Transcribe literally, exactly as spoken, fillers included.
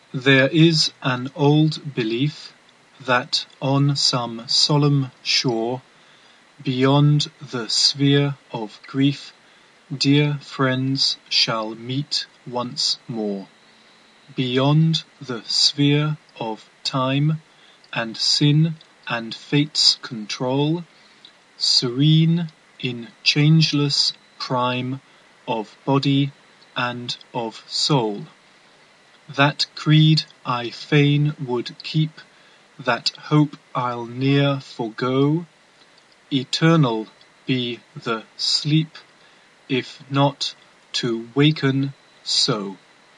There is an old belief that on some solemn shore, beyond the sphere of grief, dear friends shall meet once more. Beyond the sphere of time and sin and fate's control, serene in changeless prime of body and of soul. That creed I fain would keep, that hope I'll ne'er forego. Eternal be the sleep, if not to waken so.